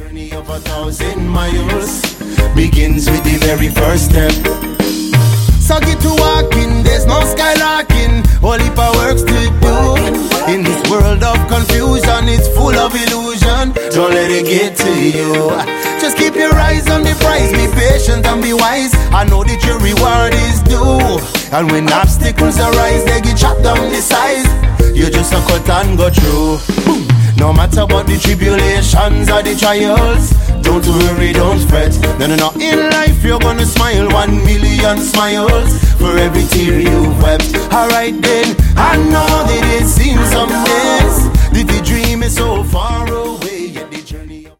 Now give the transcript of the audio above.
Journey of 1,000 miles begins with the very first step. So get to walking, there's no skylarking, only for works to do. In this world of confusion, it's full of illusion. Don't let it get to you. Just keep your eyes on the prize, be patient and be wise. I know that your reward is due. And when obstacles arise, they get chopped down the size. You just a cut and go through. No matter what the tribulations or the trials, don't worry, don't fret. No, in life you're gonna smile 1 million smiles for every tear you've wept. Alright then, I know that it seems some days that the dream is so far away.